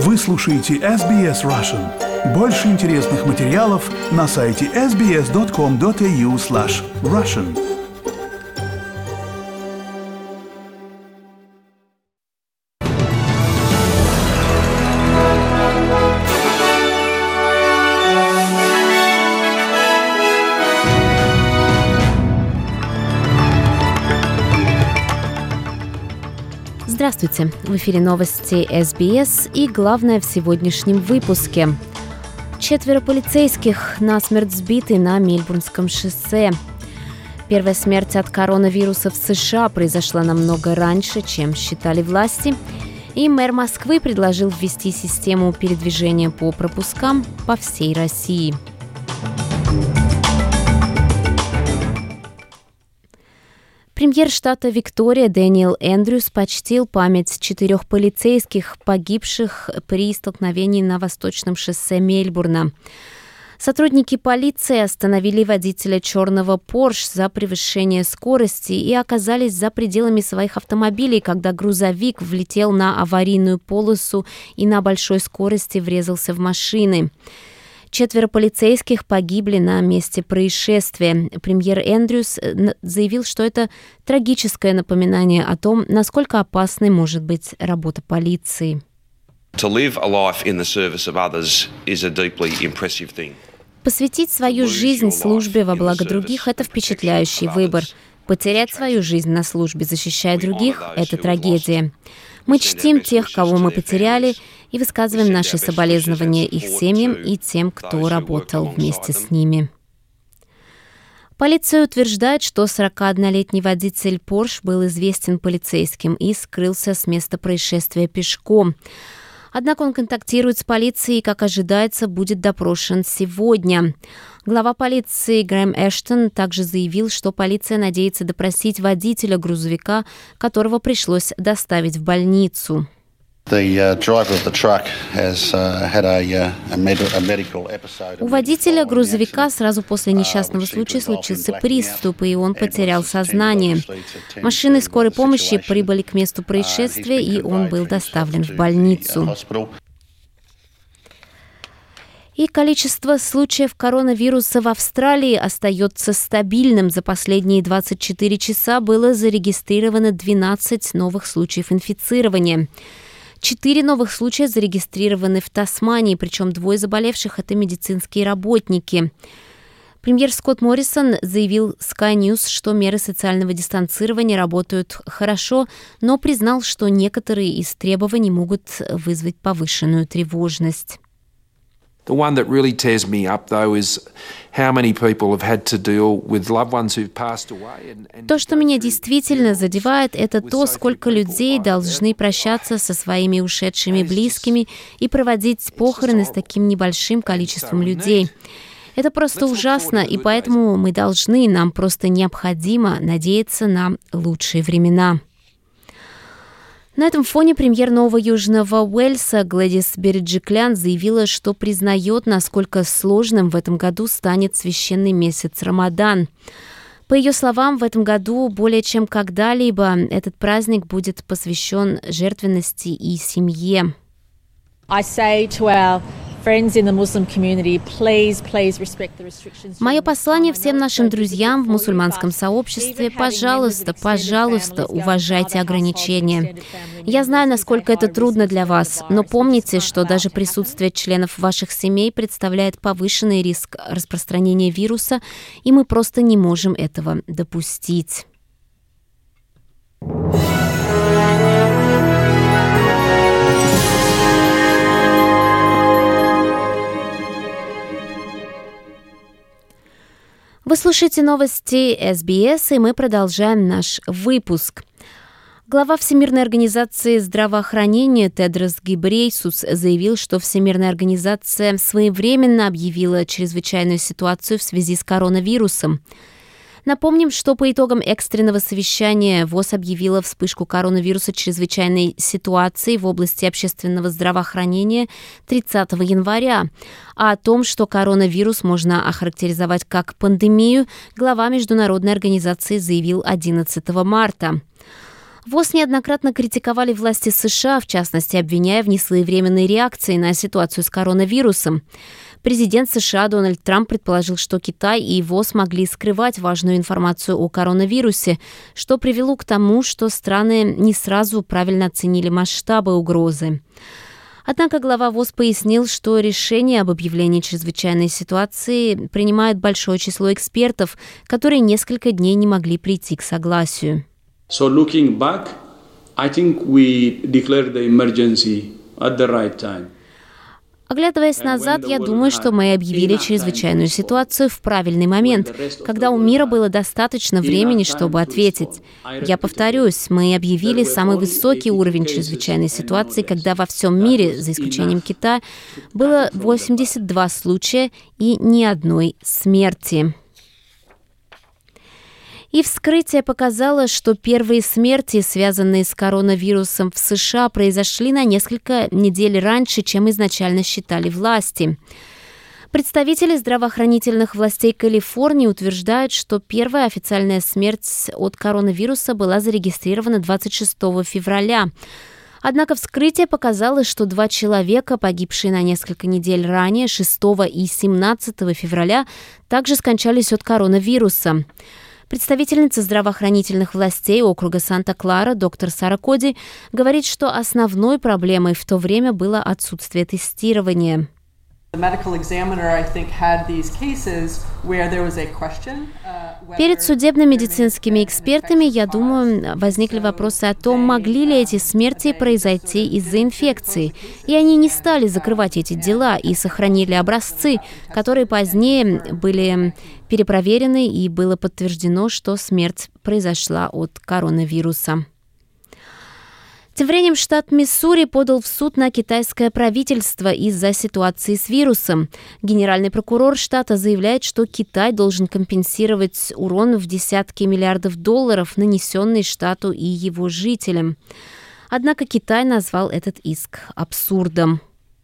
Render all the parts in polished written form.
Вы слушаете SBS Russian. Больше интересных материалов на сайте sbs.com.au/russian. Здравствуйте! В эфире новости СБС и главное в сегодняшнем выпуске. 4 полицейских насмерть сбиты на Мельбурнском шоссе. Первая смерть от коронавируса в США произошла намного раньше, чем считали власти. И мэр Москвы предложил ввести систему передвижения по пропускам по всей России. Премьер штата Виктория Дэниел Эндрюс почтил память 4 полицейских, погибших при столкновении на Восточном шоссе Мельбурна. Сотрудники полиции остановили водителя черного Porsche за превышение скорости и оказались за пределами своих автомобилей, когда грузовик влетел на аварийную полосу и на большой скорости врезался в машины. 4 полицейских погибли на месте происшествия. Премьер Эндрюс заявил, что это трагическое напоминание о том, насколько опасной может быть работа полиции. Посвятить свою жизнь службе во благо других – это впечатляющий выбор. Потерять свою жизнь на службе, защищая других – это трагедия. Мы чтим тех, кого мы потеряли, и высказываем наши соболезнования их семьям и тем, кто работал вместе с ними. Полиция утверждает, что 41-летний водитель Porsche был известен полицейским и скрылся с места происшествия пешком. Однако он контактирует с полицией и, как ожидается, будет допрошен сегодня. Глава полиции Грэм Эштон также заявил, что полиция надеется допросить водителя грузовика, которого пришлось доставить в больницу. У водителя грузовика сразу после несчастного случая случился приступ, и он потерял сознание. Машины скорой помощи прибыли к месту происшествия, и он был доставлен в больницу. И количество случаев коронавируса в Австралии остается стабильным. За последние 24 часа было зарегистрировано 12 новых случаев инфицирования. 4 новых случая зарегистрированы в Тасмании, причем 2 заболевших – это медицинские работники. Премьер Скотт Моррисон заявил Sky News, что меры социального дистанцирования работают хорошо, но признал, что некоторые из требований могут вызвать повышенную тревожность. The one that really tears me up, though, is how many people have had to deal with loved ones who've passed away. То, что меня действительно задевает, это то, сколько людей должны прощаться со своими ушедшими близкими и проводить похороны с таким небольшим количеством людей. Это просто ужасно, и поэтому нам просто необходимо надеяться на лучшие времена. На этом фоне премьер Нового Южного Уэльса Глэдис Береджиклян заявила, что признает, насколько сложным в этом году станет священный месяц Рамадан. По ее словам, в этом году более чем когда-либо этот праздник будет посвящен жертвенности и семье. Мое послание всем нашим друзьям в мусульманском сообществе – пожалуйста, уважайте ограничения. Я знаю, насколько это трудно для вас, но помните, что даже присутствие членов ваших семей представляет повышенный риск распространения вируса, и мы просто не можем этого допустить. Вы слушаете новости СБС, и мы продолжаем наш выпуск. Глава Всемирной организации здравоохранения Тедрос Гебрейесус заявил, что Всемирная организация своевременно объявила чрезвычайную ситуацию в связи с коронавирусом. Напомним, что по итогам экстренного совещания ВОЗ объявила вспышку коронавируса чрезвычайной ситуации в области общественного здравоохранения 30 января. А о том, что коронавирус можно охарактеризовать как пандемию, глава международной организации заявил 11 марта. ВОЗ неоднократно критиковали власти США, в частности, обвиняя в несвоевременной реакции на ситуацию с коронавирусом. Президент США Дональд Трамп предположил, что Китай и ВОЗ могли скрывать важную информацию о коронавирусе, что привело к тому, что страны не сразу правильно оценили масштабы угрозы. Однако глава ВОЗ пояснил, что решение об объявлении чрезвычайной ситуации принимает большое число экспертов, которые несколько дней не могли прийти к согласию. So looking back, I think we declared the emergency at the right time. Оглядываясь назад, я думаю, что мы объявили чрезвычайную ситуацию в правильный момент, когда у мира было достаточно времени, чтобы ответить. Я повторюсь, мы объявили самый высокий уровень чрезвычайной ситуации, когда во всем мире, за исключением Китая, было 82 случая и ни одной смерти. И вскрытие показало, что первые смерти, связанные с коронавирусом в США, произошли на несколько недель раньше, чем изначально считали власти. Представители здравоохранительных властей Калифорнии утверждают, что первая официальная смерть от коронавируса была зарегистрирована 26 февраля. Однако вскрытие показало, что 2 человека, погибшие на несколько недель ранее, 6 и 17 февраля, также скончались от коронавируса. Представительница здравоохранительных властей округа Санта-Клара доктор Сара Коди говорит, что основной проблемой в то время было отсутствие тестирования. Перед судебно-медицинскими экспертами, я думаю, возникли вопросы о том, могли ли эти смерти произойти из-за инфекции. И они не стали закрывать эти дела и сохранили образцы, которые позднее были перепроверены, и было подтверждено, что смерть произошла от коронавируса. Тем временем штат Миссури подал в суд на китайское правительство из-за ситуации с вирусом. Генеральный прокурор штата заявляет, что Китай должен компенсировать урон в десятки миллиардов долларов, нанесенный штату и его жителям. Однако Китай назвал этот иск абсурдом.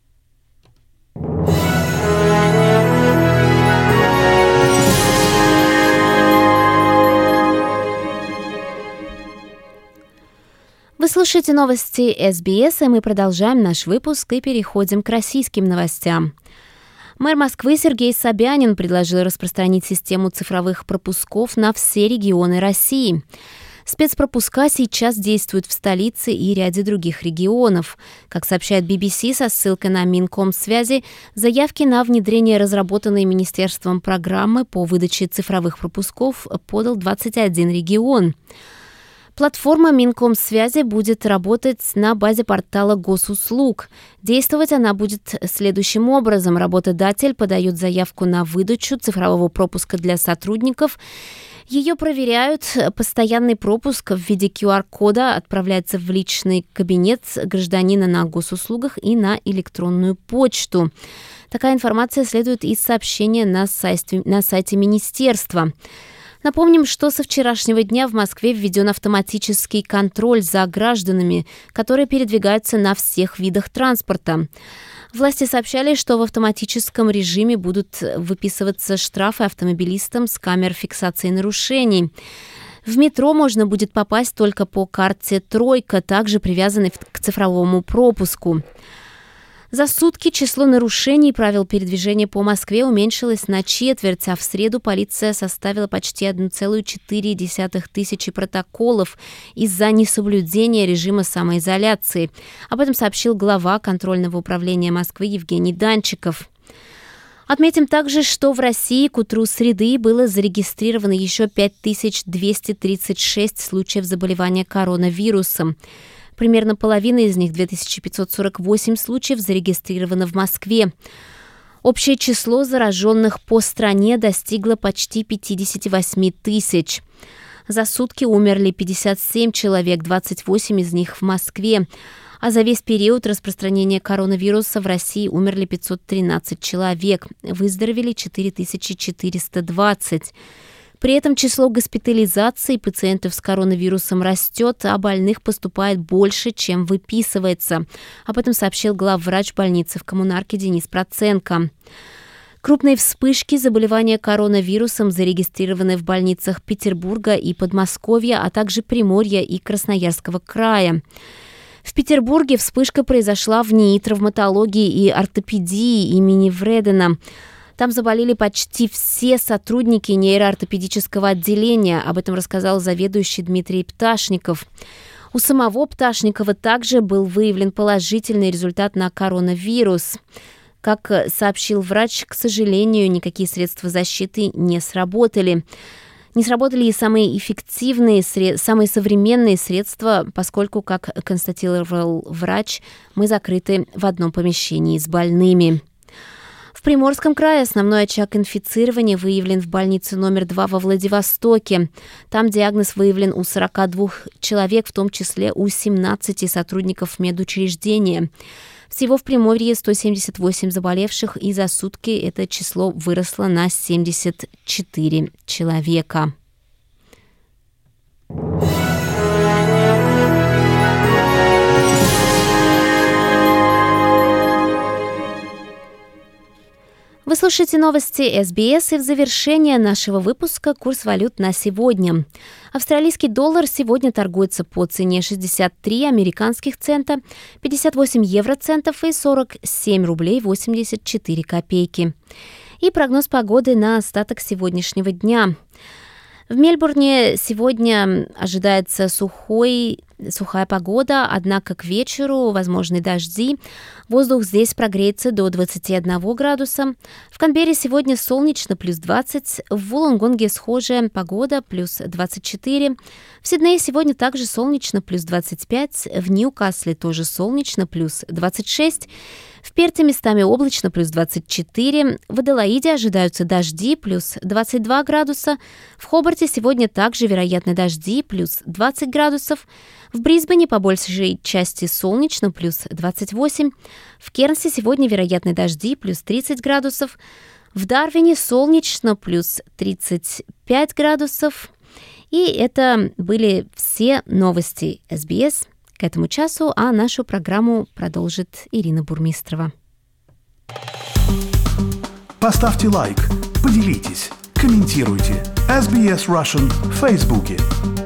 Вы слушаете новости СБС, и мы продолжаем наш выпуск и переходим к российским новостям. Мэр Москвы Сергей Собянин предложил распространить систему цифровых пропусков на все регионы России. Спецпропуска сейчас действуют в столице и ряде других регионов. Как сообщает BBC со ссылкой на Минкомсвязи, заявки на внедрение разработанной министерством программы по выдаче цифровых пропусков подал 21 регион. Платформа Минкомсвязи будет работать на базе портала госуслуг. Действовать она будет следующим образом. Работодатель подает заявку на выдачу цифрового пропуска для сотрудников. Ее проверяют. Постоянный пропуск в виде QR-кода отправляется в личный кабинет гражданина на госуслугах и на электронную почту. Такая информация следует из сообщения на сайте министерства. Напомним, что со вчерашнего дня в Москве введен автоматический контроль за гражданами, которые передвигаются на всех видах транспорта. Власти сообщали, что в автоматическом режиме будут выписываться штрафы автомобилистам с камер фиксации нарушений. В метро можно будет попасть только по карте «Тройка», также привязанной к цифровому пропуску. За сутки число нарушений правил передвижения по Москве уменьшилось на четверть, а в среду полиция составила почти 1,4 тысячи протоколов из-за несоблюдения режима самоизоляции. Об этом сообщил глава контрольного управления Москвы Евгений Данчиков. Отметим также, что в России к утру среды было зарегистрировано еще 5236 случаев заболевания коронавирусом. Примерно половина из них, 2548 случаев, зарегистрировано в Москве. Общее число зараженных по стране достигло почти 58 тысяч. За сутки умерли 57 человек, 28 из них в Москве. А за весь период распространения коронавируса в России умерли 513 человек, выздоровели 4420. При этом число госпитализаций пациентов с коронавирусом растет, а больных поступает больше, чем выписывается. Об этом сообщил главврач больницы в Коммунарке Денис Проценко. Крупные вспышки заболевания коронавирусом зарегистрированы в больницах Петербурга и Подмосковья, а также Приморья и Красноярского края. В Петербурге вспышка произошла в НИИ травматологии и ортопедии имени Вредена. Там заболели почти все сотрудники нейроортопедического отделения. Об этом рассказал заведующий Дмитрий Пташников. У самого Пташникова также был выявлен положительный результат на коронавирус. Как сообщил врач, к сожалению, никакие средства защиты не сработали. Не сработали и самые эффективные, самые современные средства, поскольку, как констатировал врач, мы закрыты в одном помещении с больными. В Приморском крае основной очаг инфицирования выявлен в больнице номер 2 во Владивостоке. Там диагноз выявлен у 42 человек, в том числе у 17 сотрудников медучреждения. Всего в Приморье 178 заболевших, и за сутки это число выросло на 74 человека. Вы слушаете новости СБС, и в завершение нашего выпуска курс валют на сегодня. Австралийский доллар сегодня торгуется по цене 63 американских цента, 58 евроцентов и 47 рублей 84 копейки. И прогноз погоды на остаток сегодняшнего дня. В Мельбурне сегодня ожидается сухая погода, однако к вечеру возможны дожди. Воздух здесь прогреется до 21 градуса. В Канберре сегодня солнечно, плюс 20. В Вулонгонге схожая погода, плюс 24. В Сиднее сегодня также солнечно, плюс 25. В Ньюкасле тоже солнечно, плюс 26. В Перте местами облачно, плюс 24. В Аделаиде ожидаются дожди, плюс 22 градуса. В Хобарте сегодня также вероятны дожди, плюс 20 градусов. В Брисбене по большей части солнечно, плюс 28. В Кернсе сегодня вероятны дожди, плюс 30 градусов. В Дарвине солнечно, плюс 35 градусов. И это были все новости СБС к этому часу, а нашу программу продолжит Ирина Бурмистрова. Поставьте лайк, поделитесь, комментируйте. SBS Russian в Фейсбуке.